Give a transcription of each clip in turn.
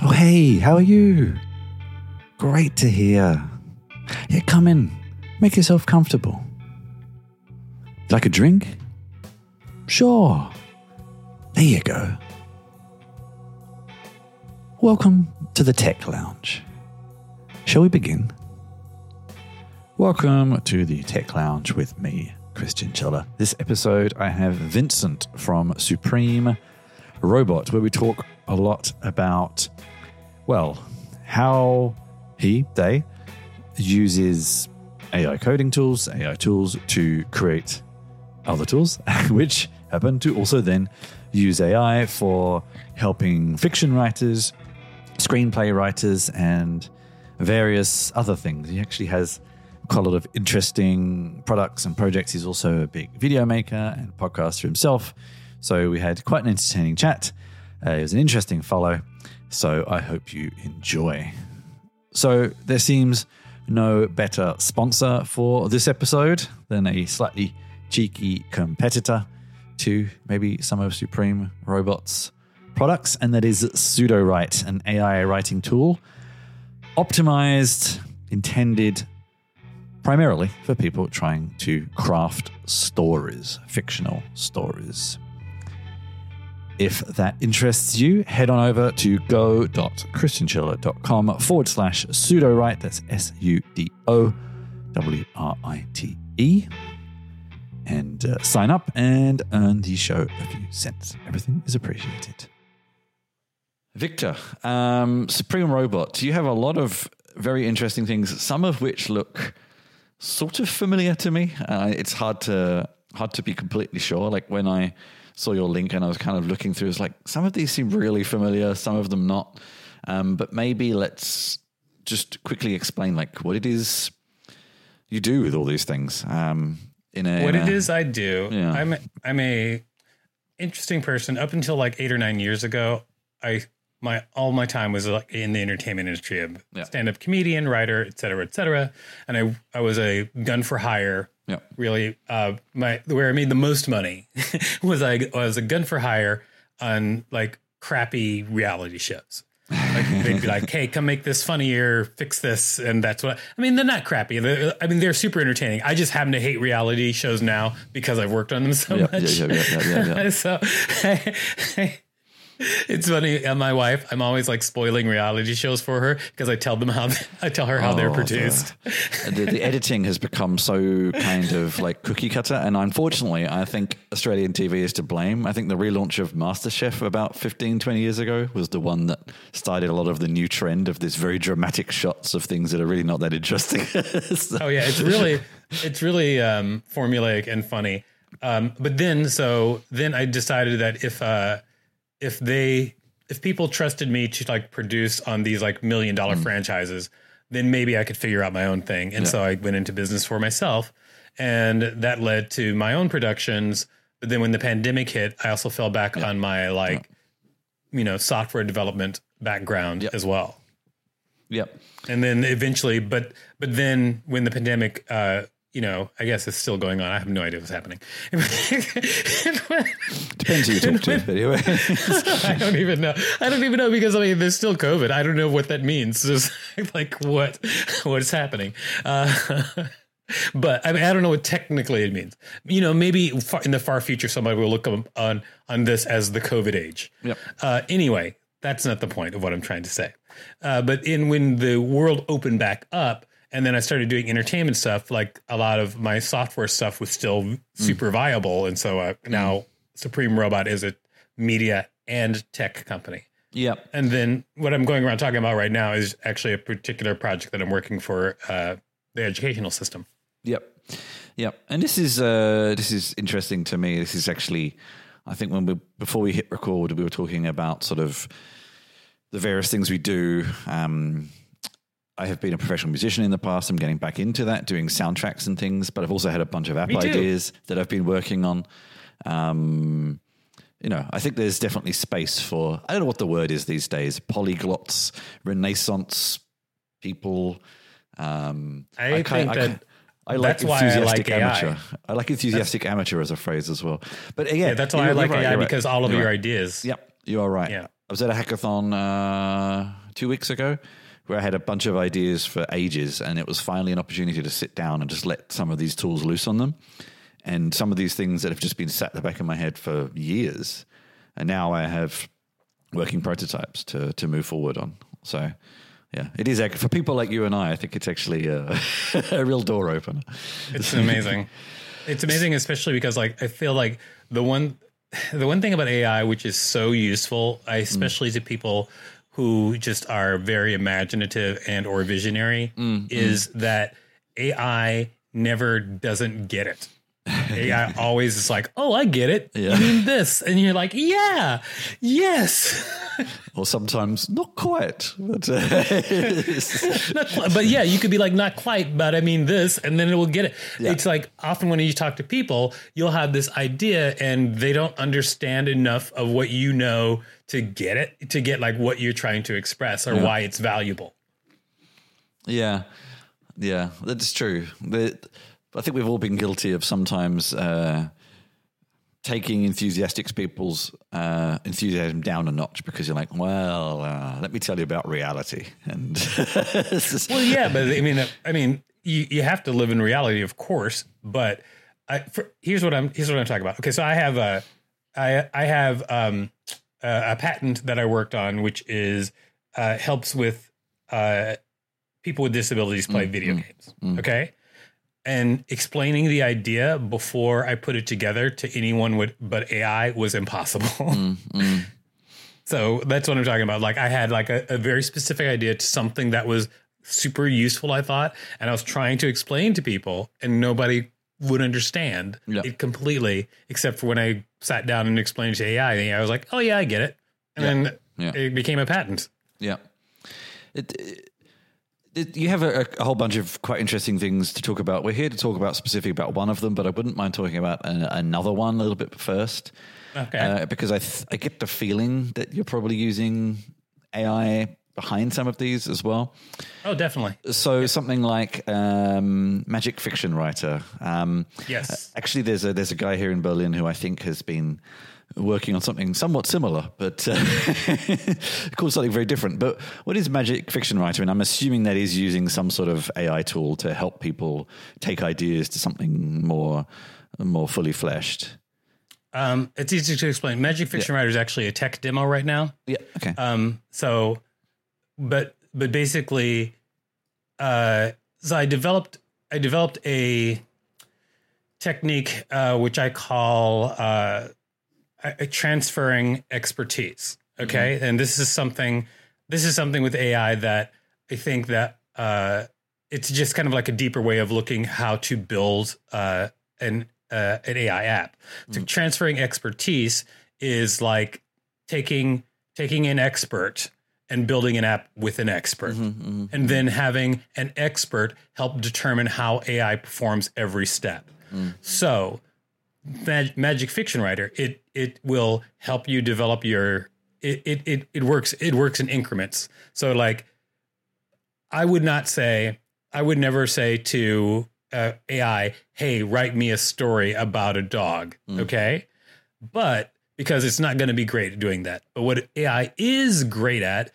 Oh, hey, how are you? Great to hear. Yeah, come in. Make yourself comfortable. Like a drink? Sure. There you go. Welcome to the Tech Lounge. Shall we begin? Welcome to the Tech Lounge with me, Christian Chiller. This episode, I have Vincent from Supreme Robot, where we talk a lot about, well, how they uses AI coding tools, AI tools to create other tools, which happen to also then use AI for helping fiction writers, screenplay writers, and various other things. He actually has quite a lot of interesting products and projects. He's also a big video maker and podcaster himself. So we had quite an entertaining chat. It was an interesting follow. So I hope you enjoy. So there seems no better sponsor for this episode than a slightly cheeky competitor to maybe some of Supreme Robot's products, and that is Sudowrite, an AI writing tool optimized, intended primarily for people trying to craft stories, fictional stories. If that interests you, head on over to go.christianchiller.com/Sudowrite. That's SUDOWRITE. And sign up and earn the show a few cents. Everything is appreciated. Victor, Supreme Robot, you have a lot of very interesting things, some of which look sort of familiar to me. It's hard to be completely sure. Like when I saw your link and I was kind of looking through, it's like some of these seem really familiar, some of them not. But maybe let's just quickly explain like what it is you do with all these things. It is I do. Yeah. I'm a interesting person. Up until like 8 or 9 years ago, all my time was like in the entertainment industry. I'm a stand-up comedian, writer, et cetera, and I was a gun for hire. Yeah. Really, where I made the most money was I was a gun for hire on like crappy reality shows. Like they'd be like, "Hey, come make this funnier, fix this," and that's what I mean. They're not crappy. They're super entertaining. I just happen to hate reality shows now because I've worked on them so much. Yeah. So it's funny. My wife, I'm always like spoiling reality shows for her because I tell her how they're produced. The editing has become so kind of like cookie cutter, and unfortunately, I think Australian TV is to blame. I think the relaunch of MasterChef about 15, 20 years ago was the one that started a lot of the new trend of this very dramatic shots of things that are really not that interesting. Oh yeah, it's really formulaic and funny. But then I decided that if people trusted me to like produce on these like $1 million franchises, then maybe I could figure out my own thing. And so I went into business for myself, and that led to my own productions. But then when the pandemic hit, I also fell back on my software development background as well. Yep. And then eventually, but then when the pandemic, I guess it's still going on. I have no idea what's happening. Depends who you talk to, anyway. I don't even know because there's still COVID. I don't know what that means. Just like what's happening. But I don't know what technically it means. Maybe in the far future, somebody will look on this as the COVID age. Yep. Anyway, that's not the point of what I'm trying to say. But when the world opened back up, and then I started doing entertainment stuff, like a lot of my software stuff was still super viable. And so now Supreme Robot is a media and tech company. Yep. And then what I'm going around talking about right now is actually a particular project that I'm working for the educational system. Yep. And this is interesting to me. This is actually, I think before we hit record, we were talking about sort of the various things we do. I have been a professional musician in the past. I'm getting back into that, doing soundtracks and things, but I've also had a bunch of app ideas that I've been working on. I think there's definitely space for, I don't know what the word is these days, polyglots, Renaissance people. I like enthusiastic amateur. I like enthusiastic amateur as a phrase as well. But yeah, that's why I like AI because all of your ideas. Yep, you are right. Yeah. I was at a hackathon 2 weeks ago where I had a bunch of ideas for ages, and it was finally an opportunity to sit down and just let some of these tools loose on them. And some of these things that have just been sat at the back of my head for years, and now I have working prototypes to move forward on. So, yeah, it is for people like you and I think it's actually a real door opener. It's amazing. It's amazing, especially because like I feel like the one thing about AI which is so useful, especially to people who just are very imaginative and or visionary, is that AI never doesn't get it. AI always is like, oh, I get it. Yeah. You mean this? And you're like, yeah, yes. Or sometimes not quite. But, but yeah, you could be like, not quite, but I mean this, and then it will get it. Yeah. It's like often when you talk to people, you'll have this idea and they don't understand enough of what you know to get it, to get like what you're trying to express or why it's valuable. Yeah. Yeah, that's true. I think we've all been guilty of sometimes taking enthusiastic people's enthusiasm down a notch because you're like, well, let me tell you about reality. And well, yeah, but I mean, you have to live in reality, of course. But here's what I'm talking about. Okay, so I have a patent that I worked on, which is helps with people with disabilities play video games. Okay. And explaining the idea before I put it together to anyone but AI was impossible. So that's what I'm talking about. Like I had like a very specific idea to something that was super useful, I thought, and I was trying to explain to people and nobody would understand it completely, except for when I sat down and explained it to AI. And I was like, oh yeah, I get it. And then it became a patent. Yeah. You have a whole bunch of quite interesting things to talk about. We're here to talk about specifically about one of them, but I wouldn't mind talking about another one a little bit first. Okay. Because I get the feeling that you're probably using AI behind some of these as well. Oh, definitely. So something like Magic Fiction Writer. Yes. Actually, there's a guy here in Berlin who I think has been working on something somewhat similar, but called something very different. But what is Magic Fiction Writer? And I'm assuming that is using some sort of AI tool to help people take ideas to something more fully fleshed. It's easy to explain. Magic Fiction Writer is actually a tech demo right now. Yeah. Okay. But basically, so I developed a technique which I call transferring expertise. Okay, and this is something with AI that I think that it's just kind of like a deeper way of looking how to build an AI app. So transferring expertise is like taking an expert and building an app with an expert, and then having an expert help determine how AI performs every step. So Magic Fiction Writer, it will help you develop your it works in increments. So like I would never say to AI, hey, write me a story about a dog. Okay. But because it's not going to be great at doing that. But what AI is great at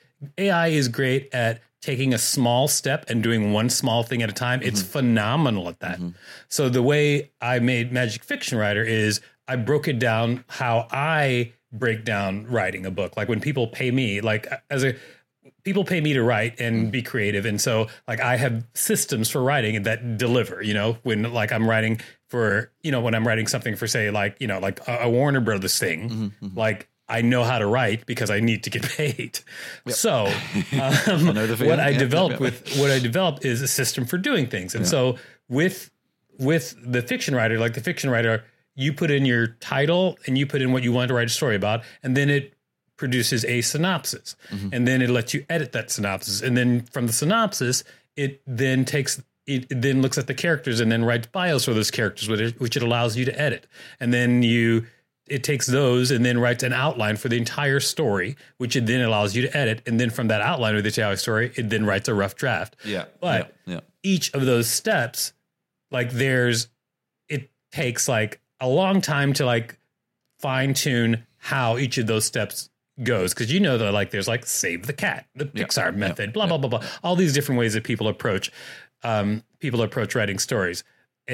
taking a small step and doing one small thing at a time. It's phenomenal at that. So the way I made Magic Fiction Writer is I broke it down how I break down writing a book. Like when people pay me, people pay me to write and be creative. And so like I have systems for writing that deliver, when like I'm writing for, when I'm writing something for say like, like a Warner Brothers thing, like I know how to write because I need to get paid. Yep. So what I developed is a system for doing things. And so with the fiction writer, like the fiction writer, you put in your title and you put in what you want to write a story about, and then it produces a synopsis, and then it lets you edit that synopsis. And then from the synopsis, it then looks at the characters and then writes bios for those characters, which it allows you to edit. And then it takes those and then writes an outline for the entire story, which it then allows you to edit. And then from that outline of the entire story, it then writes a rough draft. Yeah. But each of those steps, like it takes like a long time to like fine tune how each of those steps goes, because you know that like there's like Save the Cat, the Pixar method, blah blah blah blah, all these different ways that people approach writing stories,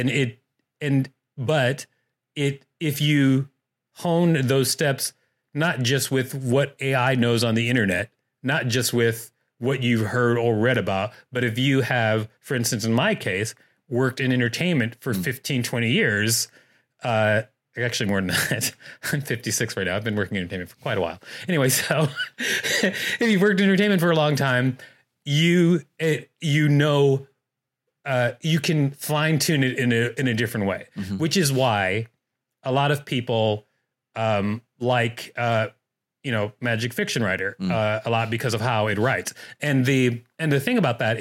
but if you hone those steps not just with what AI knows on the internet, not just with what you've heard or read about, but if you have, for instance, in my case, worked in entertainment for 15, 20 years, actually more than that. I'm 56 right now. I've been working in entertainment for quite a while. Anyway, so if you've worked in entertainment for a long time, you know, you can fine tune it in a different way, which is why a lot of people like Magic Fiction Writer a lot, because of how it writes. And the thing about that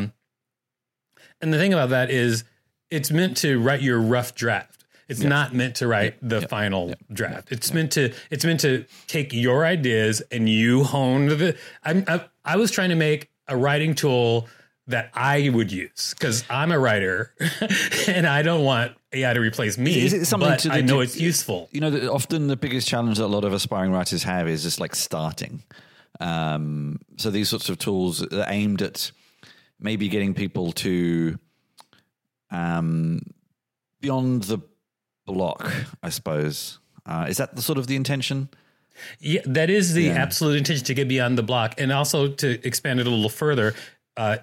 is, it's meant to write your rough draft. It's not meant to write the final draft. It's meant to take your ideas and you hone I was trying to make a writing tool that I would use, because I'm a writer and I don't want AI to replace me, but I know it's useful. You know, often the biggest challenge that a lot of aspiring writers have is just like starting. So these sorts of tools are aimed at maybe getting people to beyond the block, I suppose. Is that the sort of the intention? Yeah, that is the absolute intention, to get beyond the block. And also to expand it a little further, I'm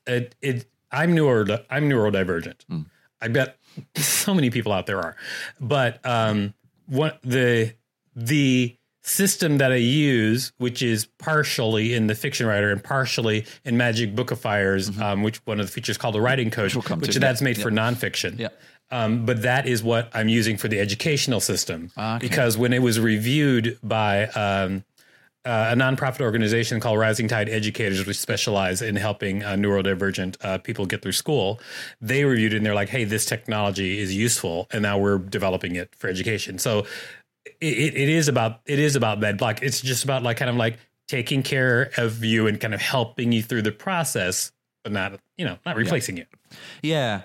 neurodivergent. I bet so many people out there are. But what the system that I use, which is partially in the Fiction Writer and partially in Magic Bookifiers, which one of the features called the Writing Coach, which that's made for nonfiction. Yeah. But that is what I'm using for the educational system, because when it was reviewed by a nonprofit organization called Rising Tide Educators, which specialize in helping neurodivergent people get through school, they reviewed it and they're like, hey, this technology is useful, and now we're developing it for education. So it is about that block. It's just about like kind of like taking care of you and kind of helping you through the process, but not replacing you. Yeah.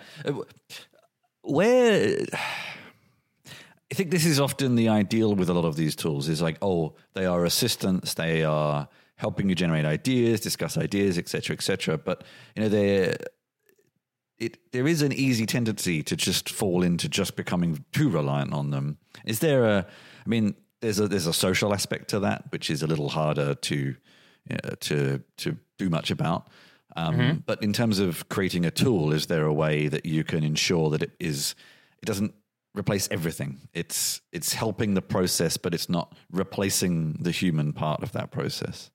Where I think this is often the ideal with a lot of these tools is like, oh, they are assistants, they are helping you generate ideas, discuss ideas, et cetera, but there is an easy tendency to just fall into just becoming too reliant on them. Is there there's a social aspect to that, which is a little harder to do much about. But in terms of creating a tool, is there a way that you can ensure that it doesn't replace everything? It's helping the process, but it's not replacing the human part of that process.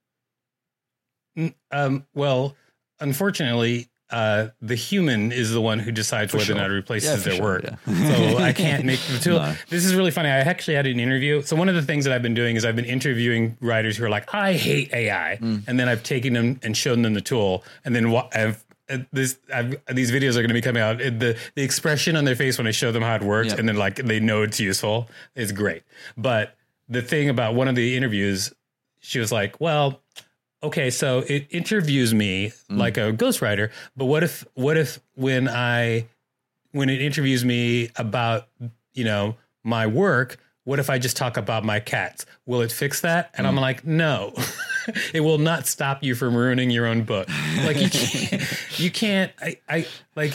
Well, unfortunately, the human is the one who decides whether or not it replaces their work. Yeah. So I can't make the tool. No. This is really funny. I actually had an interview. So one of the things that I've been doing is I've been interviewing writers who are like, I hate AI. And then I've taken them and shown them the tool. And then these videos are going to be coming out. The expression on their face when I show them how it works, and then like they know it's useful, is great. But the thing about one of the interviews, she was like, well, okay, so it interviews me like a ghostwriter, but what if when it interviews me about, my work, what if I just talk about my cats? Will it fix that? And I'm like, no, it will not stop you from ruining your own book. Like you can't, the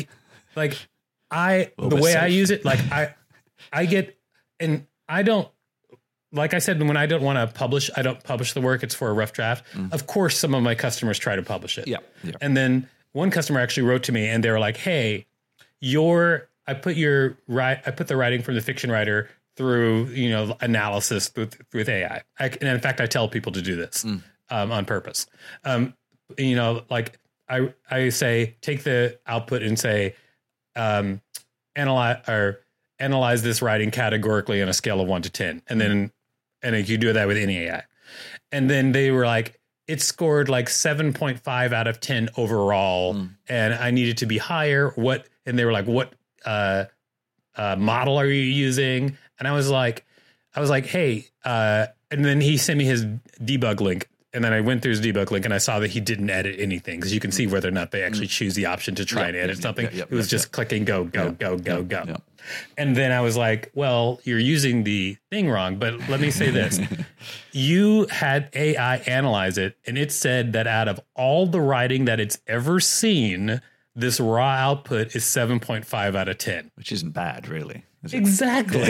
way I use it, like I get, and I don't, like I said, when I don't want to publish, I don't publish the work. It's for a rough draft. Of course, some of my customers try to publish it. Yeah. And then one customer actually wrote to me and they were like, hey, I put the writing from the Fiction Writer through, analysis with AI. And in fact, I tell people to do this on purpose. Like I say, take the output and say, analyze this writing categorically on a scale of 1 to 10. And you do that with any AI. And then they were like, it scored like 7.5 out of 10 overall. And I needed to be higher. And they were like, what model are you using? And I was like, hey, and then he sent me his debug link. And then I went through his debug link and I saw that he didn't edit anything, because you can see whether or not they actually choose the option to try and edit something. It was just clicking go. And then I was like, well, you're using the thing wrong. But let me say this. You had AI analyze it, and it said that out of all the writing that it's ever seen, this raw output is 7.5 out of 10. Which isn't bad, really. Exactly.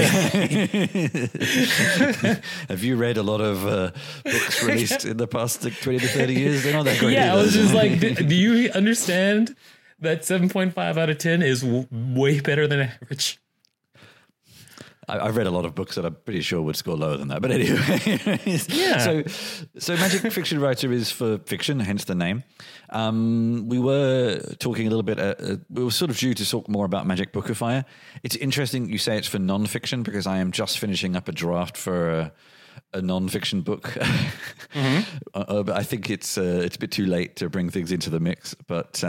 Have you read a lot of books released in the past 20 to 30 years? They're not that great. Yeah, I was just like, do you understand that 7.5 out of 10 is way better than average? I've read a lot of books that I'm pretty sure would score lower than that. But anyway, yeah. So Magic Fiction Writer is for fiction, hence the name. We were talking a little bit, we were sort of due to talk more about Magic Bookifier. It's interesting you say it's for non-fiction because I am just finishing up a draft for a non-fiction book. But I think it's a bit too late to bring things into the mix. But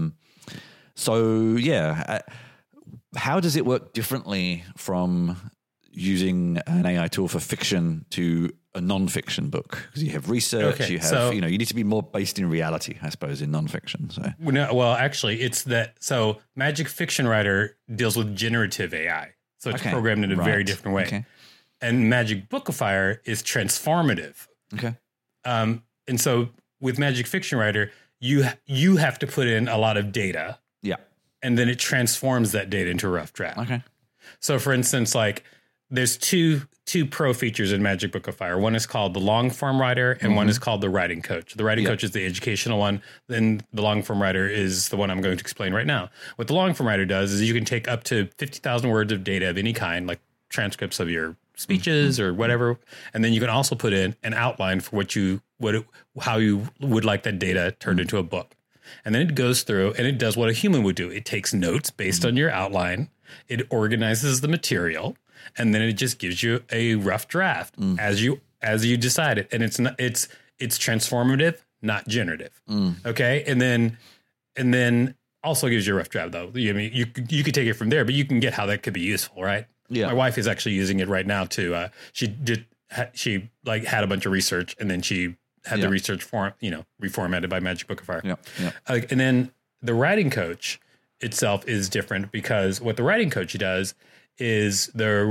how does it work differently from using an AI tool for fiction to a non-fiction book? Because you have research, you need to be more based in reality, I suppose, in non-fiction. So, well, actually, it's that. So, Magic Fiction Writer deals with generative AI, so it's programmed in a very different way. Okay. And Magic Bookifier is transformative. Okay. And so, with Magic Fiction Writer, you have to put in a lot of data. Yeah. And then it transforms that data into a rough draft. Okay. So, for instance, like there's two pro features in Magic Bookifier. One is called the long form writer, and one is called the writing coach. The writing coach is the educational one. Then the long form writer is the one I'm going to explain right now. What the long form writer does is you can take up to 50,000 words of data of any kind, like transcripts of your speeches or whatever, and then you can also put in an outline for how you would like that data turned into a book. And then it goes through and it does what a human would do. It takes notes based on your outline. It organizes the material, and then it just gives you a rough draft as you decide it. And it's transformative, not generative. Okay. And then also gives you a rough draft though. I mean, you could take it from there, but you can get how that could be useful, right? Yeah. My wife is actually using it right now too. She had a bunch of research, and then she had the research reformatted by Magic Bookifier. Yeah. And then the writing coach itself is different because what the writing coach does is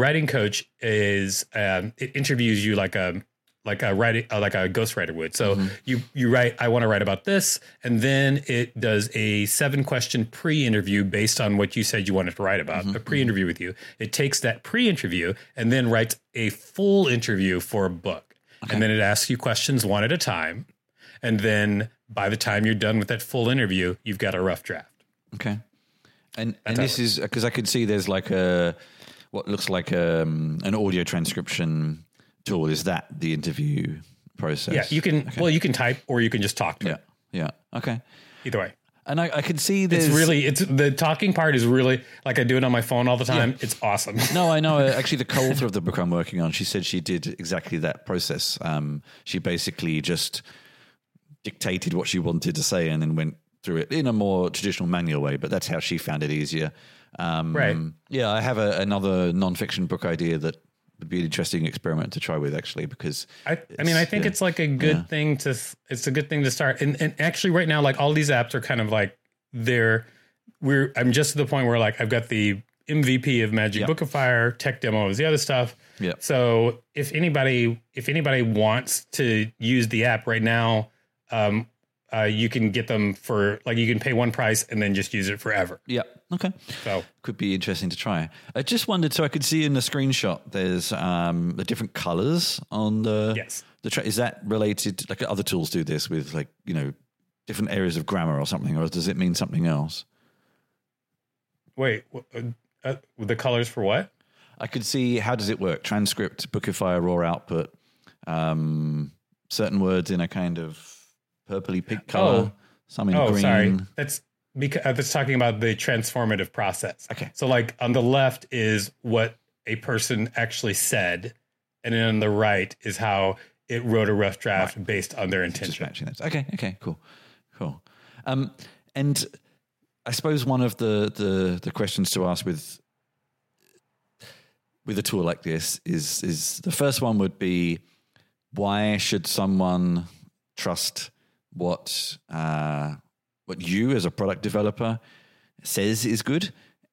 it interviews you like a ghostwriter would. So you write, I want to write about this, and then it does a 7-question pre-interview based on what you said you wanted to write about, a pre-interview with you. It takes that pre-interview and then writes a full interview for a book. Okay. And then it asks you questions one at a time. And then by the time you're done with that full interview, you've got a rough draft. Okay. And this is because I could see there's like what looks like an audio transcription tool. Is that the interview process? Yeah, you can. Okay. Well, you can type or you can just talk to it. Yeah. Okay. Either way. And I can see there's... It's the talking part is really, like I do it on my phone all the time. Yeah. It's awesome. No, I know. Actually, the co-author of the book I'm working on, she said she did exactly that process. She basically just dictated what she wanted to say and then went through it in a more traditional manual way, but that's how she found it easier. Right. Yeah, I have another non-fiction book idea that would be an interesting experiment to try with, actually, because I think it's like a good thing it's a good thing to start. And actually right now, like all these apps are kind of like I'm just to the point where like I've got the MVP of Magic Bookifier, tech demo is the other stuff. Yeah. So if anybody wants to use the app right now, you can get them for like, you can pay one price and then just use it forever. Yeah. Okay. So could be interesting to try. I just wondered, so I could see in the screenshot, there's the different colors on is that related, like other tools do this with like, different areas of grammar or something, or does it mean something else? Wait, the colors for what? I could see, how does it work? Transcript, Bookifier, raw output, certain words in a kind of purpley pink color, some in green. Oh, sorry. That's because that's talking about the transformative process. Okay. So like on the left is what a person actually said, and then on the right is how it wrote a rough draft based on their intention. Just matching that. Okay, cool. And I suppose one of the questions to ask with a tool like this is the first one would be, why should someone trust what you as a product developer says is good,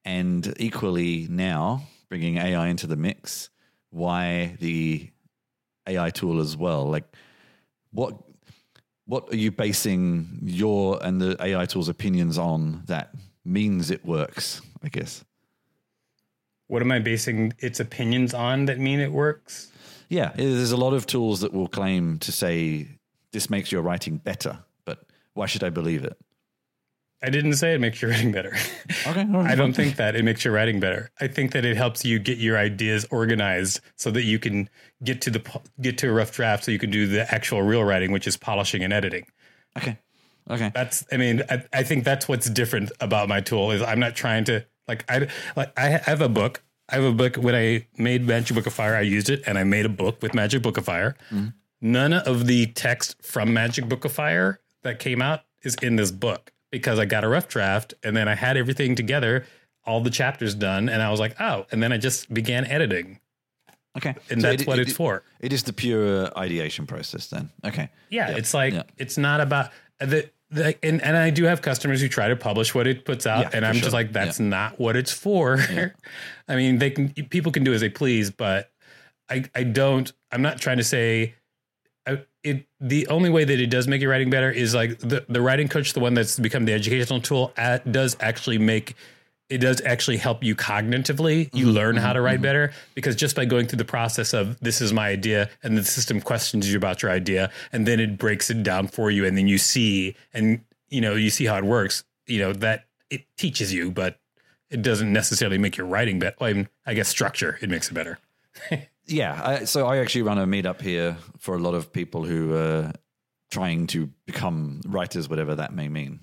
And equally now, bringing AI into the mix, why the AI tool as well? Like, what are you basing your and the AI tool's opinions on that means it works, I guess? What am I basing its opinions on that mean it works? Yeah, there's a lot of tools that will claim to say this makes your writing better, but why should I believe it? I didn't say it makes your writing better. Okay. I don't think that it makes your writing better. I think that it helps you get your ideas organized so that you can get to a rough draft so you can do the actual real writing, which is polishing and editing. Okay. I think that's what's different about my tool is I'm not trying to I have a book. When I made Magic Book of Fire, I used it and I made a book with Magic Book of Fire. Mm-hmm. None of the text from Magic Book of Fire that came out is in this book. Because I got a rough draft and then I had everything together, all the chapters done, and I was like, oh, and then I just began editing. Okay. And so that's what it's for. It is the pure ideation process then. Okay. Yeah, it's like, it's not about, and I do have customers who try to publish what it puts out, and I'm just like, that's not what it's for. Yeah. I mean, people can do as they please, but I'm not trying to say, the only way that it does make your writing better is like the writing coach, the one that's become the educational tool, does actually help you cognitively. You learn how to write better because just by going through the process of this is my idea and the system questions you about your idea and then it breaks it down for you and then you see how it works, that it teaches you, but it doesn't necessarily make your writing better. Well, I guess structure, it makes it better. Yeah, so I actually run a meetup here for a lot of people who are trying to become writers, whatever that may mean.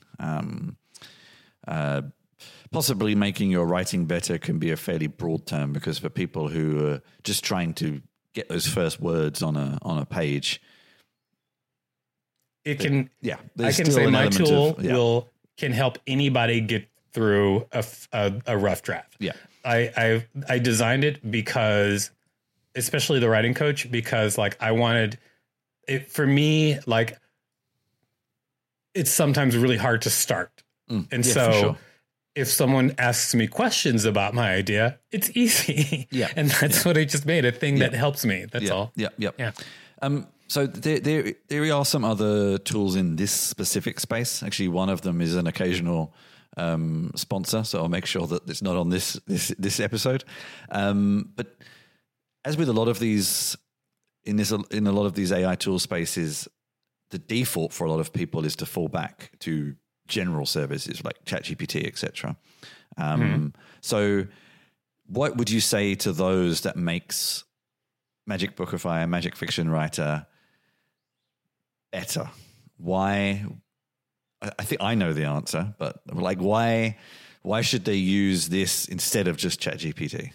Possibly making your writing better can be a fairly broad term because for people who are just trying to get those first words on a page, it can. Yeah, I can say my tool can help anybody get through a rough draft. Yeah, I designed it because. Especially the writing coach, because I wanted it for me, it's sometimes really hard to start. And so if someone asks me questions about my idea, it's easy. Yeah. And that's what I just made, a thing that helps me. That's all. Yeah. So there are some other tools in this specific space. Actually, one of them is an occasional sponsor. So I'll make sure that it's not on this episode. But as with a lot of these, in a lot of these AI tool spaces, the default for a lot of people is to fall back to general services like ChatGPT, etc. So, what would you say to those that makes Magic Book of Fire, Magic Fiction Writer better? Why? I think I know the answer, but why should they use this instead of just ChatGPT?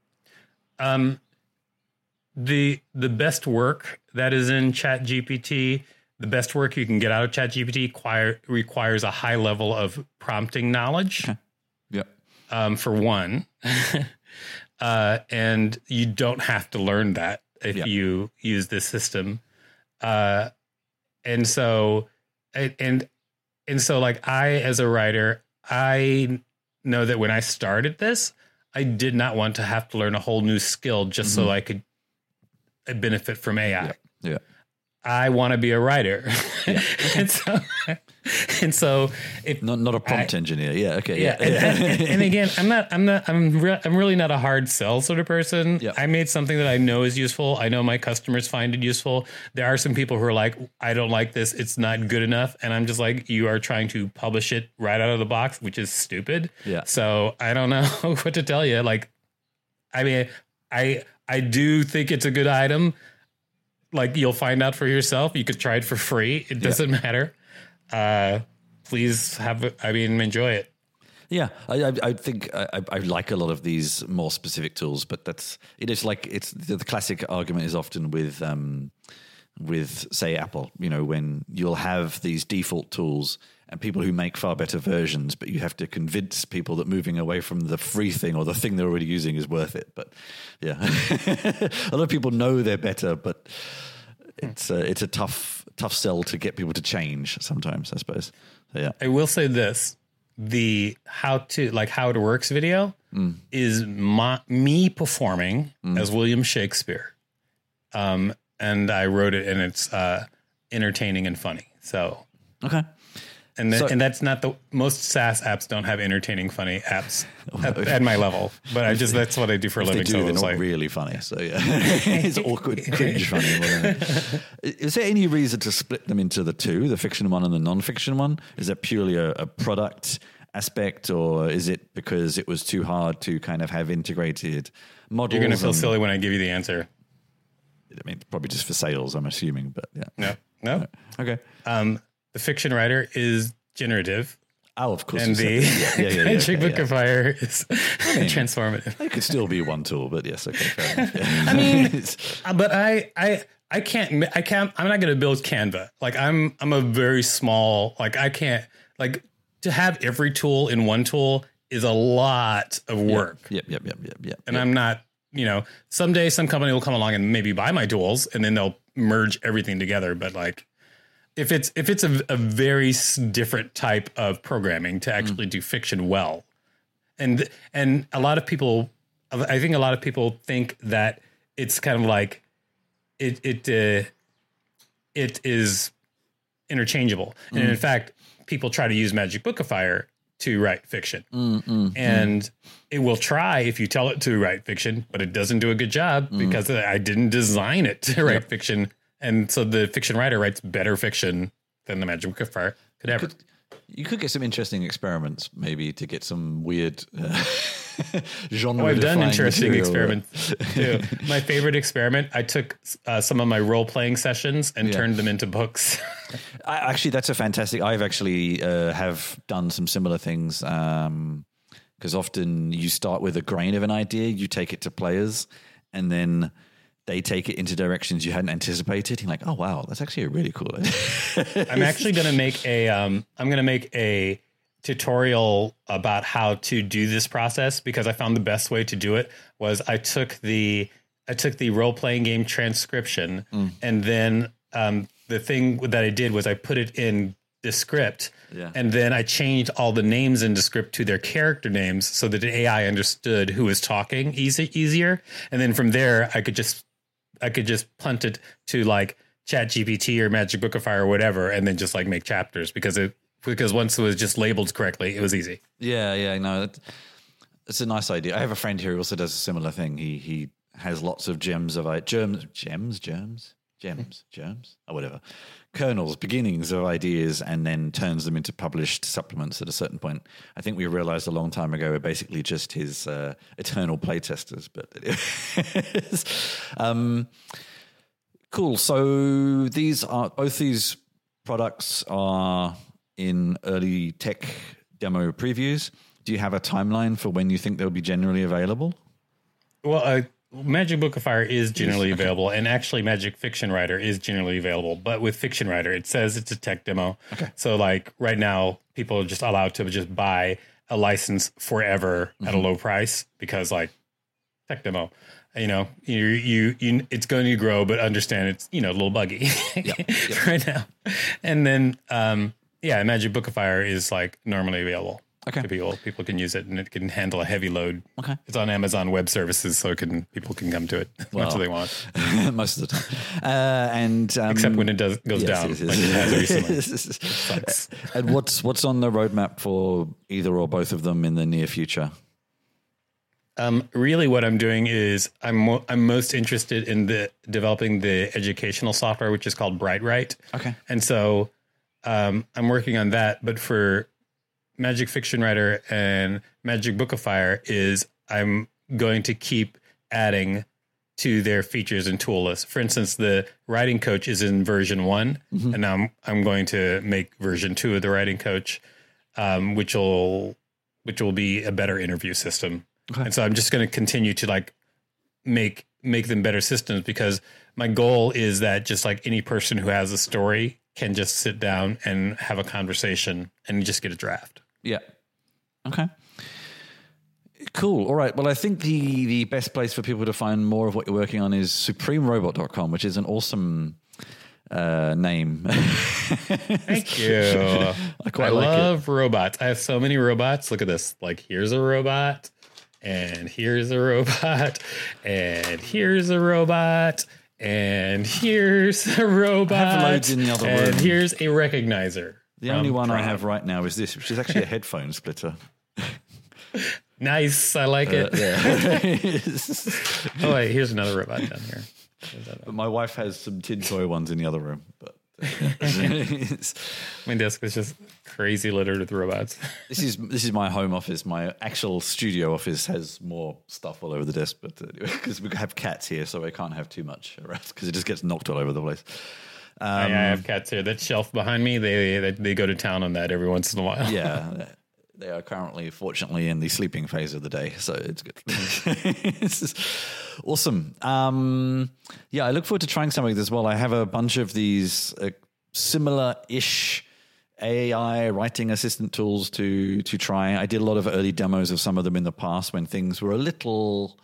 The best work that is in ChatGPT, the best work you can get out of ChatGPT requires a high level of prompting knowledge. Okay. Yep. For one, and you don't have to learn that if you use this system. And so I, as a writer, I know that when I started this, I did not want to have to learn a whole new skill just so I could benefit from AI. Yeah. I want to be a writer. Yeah. Okay. and so if not a prompt engineer. Yeah. Okay. Yeah. And again, I'm really not a hard sell sort of person. Yeah. I made something that I know is useful. I know my customers find it useful. There are some people who are like, I don't like this. It's not good enough. And I'm just like, you are trying to publish it right out of the box, which is stupid. Yeah. So I don't know what to tell you. I do think it's a good item. You'll find out for yourself. You could try it for free. It doesn't matter. Please enjoy it. Yeah, I think I like a lot of these more specific tools, but it's the classic argument is often with say Apple, when you'll have these default tools and people who make far better versions, but you have to convince people that moving away from the free thing or the thing they're already using is worth it. But yeah, a lot of people know they're better, but it's a tough sell to get people to change sometimes, I suppose. So, yeah. I will say this. how it works video is me performing as William Shakespeare. And I wrote it, and it's entertaining and funny. So okay. And that's not most SaaS apps don't have entertaining, funny apps at my level. But that's what I do for a living. They're not really funny. So yeah, it's awkward, cringe funny. Is there any reason to split them into the two, the fiction one and the non-fiction one? Is that purely a product aspect, or is it because it was too hard to kind of have integrated models? You're going to feel silly when I give you the answer. I mean, probably just for sales, I'm assuming, but yeah. No. Okay. The fiction writer is generative. Oh, of course. And the Magic Book of Fire is transformative. It could still be one tool, but yes, okay, fair enough. Yeah. I mean, but I can't. I'm not going to build Canva. Like I'm a very small. Like I can't. Like to have every tool in one tool is a lot of work. Yep. And I'm not. Someday some company will come along and maybe buy my tools, and then they'll merge everything together. But like. If it's a very different type of programming to actually do fiction well, and a lot of people, I think a lot of people think that it's kind of like it is interchangeable, and in fact, people try to use Magic Book of Fire to write fiction, and it will try if you tell it to write fiction, but it doesn't do a good job because I didn't design it to write fiction. And so the fiction writer writes better fiction than the Magic Book of Fire could ever. You could get some interesting experiments, maybe, to get some weird genre. I've done interesting experiments too. My favorite experiment, I took some of my role-playing sessions and turned them into books. Actually, that's a fantastic. I've actually have done some similar things because often you start with a grain of an idea, you take it to players, and then they take it into directions you hadn't anticipated. You're like, oh wow, that's actually a really cool idea. I'm actually going to make a tutorial about how to do this process, because I found the best way to do it was I took the role-playing game transcription, and then the thing that I did was I put it in Descript, and then I changed all the names in Descript to their character names so that the AI understood who was talking easier. And then from there, I could just punt it to like ChatGPT or Magic Book of Fire or whatever, and then just like make chapters because once it was just labeled correctly, it was easy. Yeah. No, it's a nice idea. I have a friend here who also does a similar thing. He has lots of kernels, beginnings of ideas, and then turns them into published supplements at a certain point. I think we realized a long time ago we're basically just his eternal playtesters, but it is. Cool. So both these products are in early tech demo previews. Do you have a timeline for when you think they'll be generally available? Well, Magic Book of Fire is generally available, and actually Magic Fiction Writer is generally available. But with Fiction Writer, it says it's a tech demo. Okay. So like right now, people are just allowed to just buy a license forever at a low price because like tech demo. You it's going to grow, but understand it's a little buggy right now. And then Magic Book of Fire is like normally available. Okay. To people can use it, and it can handle a heavy load. Okay. It's on Amazon Web Services, so people can come to it as much as they want. Most of the time. Except when it goes down, like it has recently. It sucks. And what's on the roadmap for either or both of them in the near future? Really what I'm doing is I'm most interested in developing the educational software, which is called BrightWrite. Okay. And so I'm working on that, but for Magic Fiction Writer and Magic Book of Fire I'm going to keep adding to their features and tool list. For instance, the writing coach is in version 1, and now I'm going to make version 2 of the writing coach, which will be a better interview system. Okay. And so I'm just going to continue to like make them better systems, because my goal is that just like any person who has a story can just sit down and have a conversation and just get a draft. Yeah. Okay. Cool. All right. Well, I think the best place for people to find more of what you're working on is supremerobot.com, which is an awesome name. Thank you. I love robots. I have so many robots. Look at this. Like, here's a robot, and here's a robot, and here's a robot, and here's a robot. I have loads in the other room. And here's a recognizer. The only one I have right now is this, which is actually a headphone splitter. Nice. I like it. Yeah. Oh, wait, here's another robot down here. But my wife has some tin toy ones in the other room. But my desk is just crazy littered with robots. This is my home office. My actual studio office has more stuff all over the desk, but because we have cats here, so I can't have too much around because it just gets knocked all over the place. I have cats here. That shelf behind me, they go to town on that every once in a while. Yeah. They are currently, fortunately, in the sleeping phase of the day, so it's good. This is awesome. Yeah, I look forward to trying something as well. I have a bunch of these similar-ish AI writing assistant tools to try. I did a lot of early demos of some of them in the past when things were a little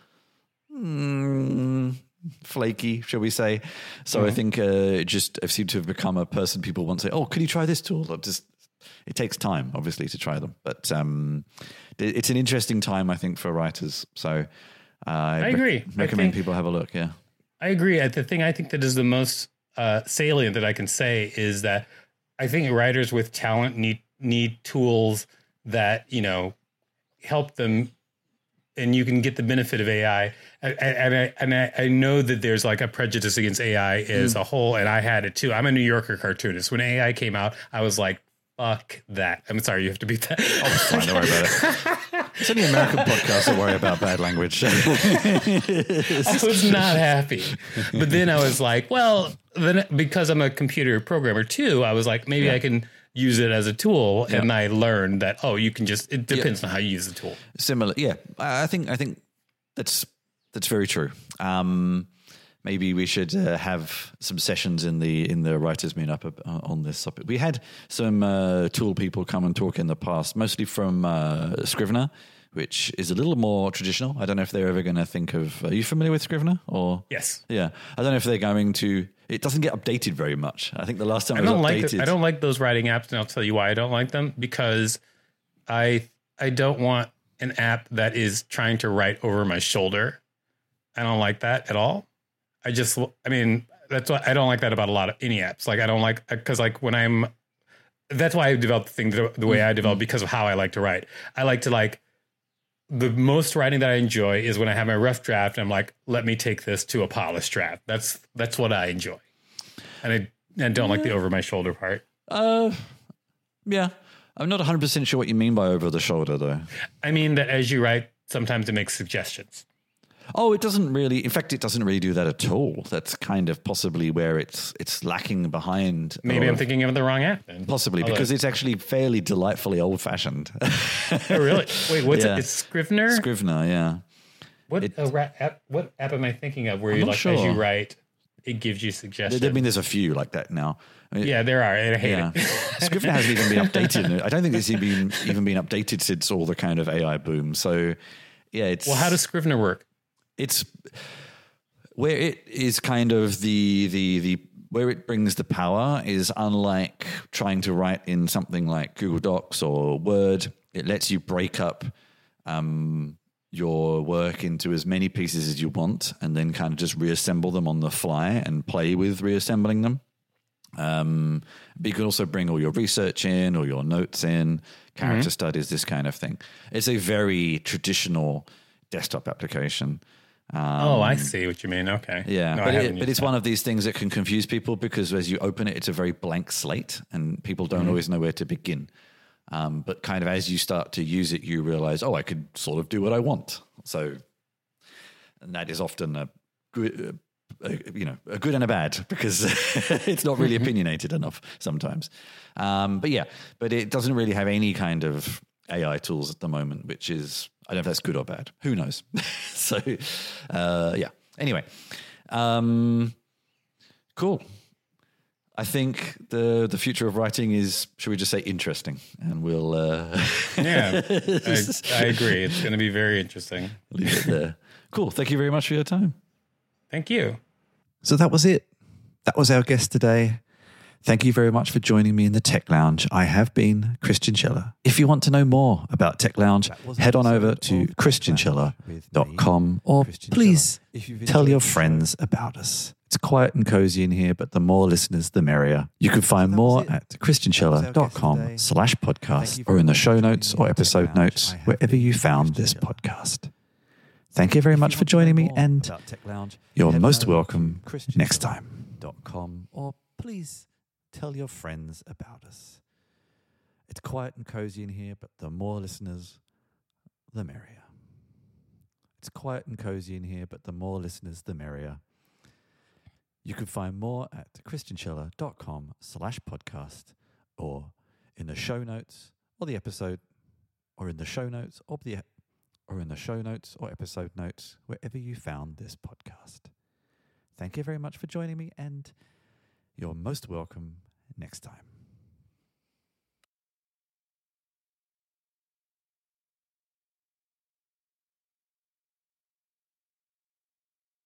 flaky, shall we say. So I think I've seemed to have become a person people want to say, oh, could you try this tool? It takes time, obviously, to try them. But it's an interesting time, I think, for writers. So I agree. Recommend people have a look, yeah. I agree. The thing I think that is the most salient that I can say is that I think writers with talent need tools that, help them, and you can get the benefit of AI. And I know that there's like a prejudice against AI as a whole, and I had it too. I'm a New Yorker cartoonist. When AI came out, I was like, fuck that. I'm sorry, you have to beat that. Oh, it's fine, don't worry about it. It's only American podcasts that worry about bad language. I was not happy. But then I was like, well, then because I'm a computer programmer too, I was like, maybe I can use it as a tool. Yeah. And I learned that, you can it depends on how you use the tool. Similar. Yeah. I think that's very true. Maybe we should have some sessions in the writers meetup on this topic. We had some tool people come and talk in the past, mostly from Scrivener, which is a little more traditional. I don't know if they're ever going to think of. Are you familiar with Scrivener? Or yes, yeah. I don't know if they're going to. It doesn't get updated very much. I think the last time it was updated. I don't like those writing apps, and I'll tell you why I don't like them. Because I don't want an app that is trying to write over my shoulder. I don't like that at all. that's why I don't like that about a lot of any apps. Like I don't like, because like that's why I developed the thing the way I developed, because of how I like to write. I like to the most writing that I enjoy is when I have my rough draft and I'm like, let me take this to a polished draft. That's what I enjoy. And I don't like the over my shoulder part. Yeah. I'm not 100% sure what you mean by over the shoulder though. I mean that as you write, sometimes it makes suggestions. Oh, it doesn't really. In fact, it doesn't really do that at all. That's kind of possibly where it's lacking behind. Maybe I'm thinking of the wrong app then. Possibly, because it's actually fairly delightfully old-fashioned. Oh, really? Wait, what's it? It's Scrivener? Scrivener, yeah. What app am I thinking of where as you write, it gives you suggestions? There's a few like that now. Yeah, there are. I hate it. Scrivener hasn't even been updated. I don't think it's even been updated since all the kind of AI boom. So, yeah, it's... Well, how does Scrivener work? It's where it is kind of the where it brings the power is unlike trying to write in something like Google Docs or Word. It lets you break up your work into as many pieces as you want and then kind of just reassemble them on the fly and play with reassembling them. But you can also bring all your research in or your notes in, character studies, this kind of thing. It's a very traditional desktop application. I see what you mean. Okay. Yeah, no, but it's one of these things that can confuse people because as you open it, it's a very blank slate and people don't always know where to begin. But kind of as you start to use it, you realize, I could sort of do what I want. So, and that is often a good and a bad because it's not really opinionated enough sometimes. But it doesn't really have any kind of AI tools at the moment, which is, I don't know if that's good or bad. Who knows? So, Anyway, cool. I think the future of writing is, should we just say, interesting? And we'll... Yeah, I agree. It's going to be very interesting. Leave it there. Cool. Thank you very much for your time. Thank you. So that was it. that was our guest today. Thank you very much for joining me in the Tech Lounge. I have been Christian Schiller. If you want to know more about Tech Lounge, head on over to christianschiller.com or please tell your friends about us. It's quiet and cozy in here, but the more listeners, the merrier. You can find more at christianschiller.com/podcast or in the show notes or episode notes, wherever you found this podcast. Thank you very much for joining me, and you're most welcome next time. Or please tell your friends about us. It's quiet and cozy in here, but the more listeners, the merrier. It's quiet and cozy in here, but the more listeners, the merrier. You can find more at christianschiller.com/podcast or in the show notes or the episode, or in the show notes or episode notes, wherever you found this podcast. Thank you very much for joining me, and you're most welcome next time.